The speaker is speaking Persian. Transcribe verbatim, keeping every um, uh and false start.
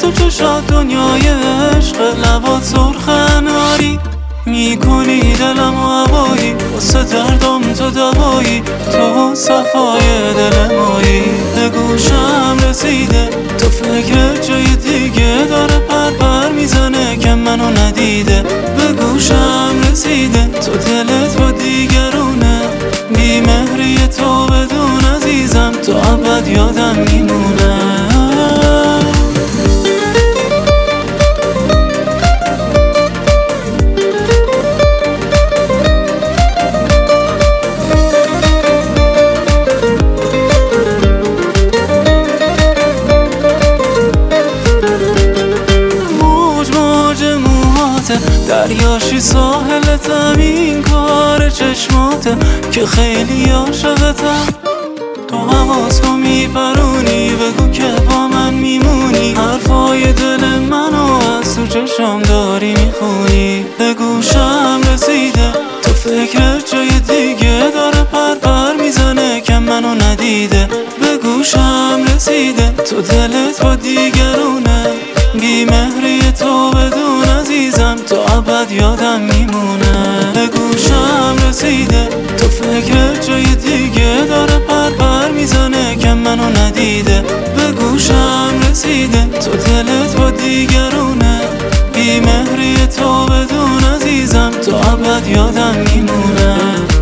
تو چشات دنیای عشق، لبات سرخ اناری میکنی دلم هوایی، واسه دردم تو دوایی، تو صفای دل مایی. به گوشم رسیده تو فکر جای دیگه داره پر پر میزنه که منو ندیده. به گوشم رسیده تو دلت با دیگرونه، بی مهری تو بدون عزیزم تو ابد یادم میمونه. دریاشی ساحلتم، این کار چشماته که خیلی عاشقتم. تو حواسو میپرونی، بگو که با من میمونی، حرفای دل منو از تو چشم داری میخونی. به گوشم رسیده تو فکر جای دیگه داره پر پر میزنه که منو ندیده. به گوشم رسیده تو دلت با دیگرونه، بی مهری تو بدون عزیزم تو ابد یادم میمونه. به گوشم رسیده تو فکر جای دیگه داره پر پر میزنه که منو ندیده. به گوشم رسیده تو دلت با دیگرونه، بی مهری تو بدون عزیزم تو ابد یادم میمونه.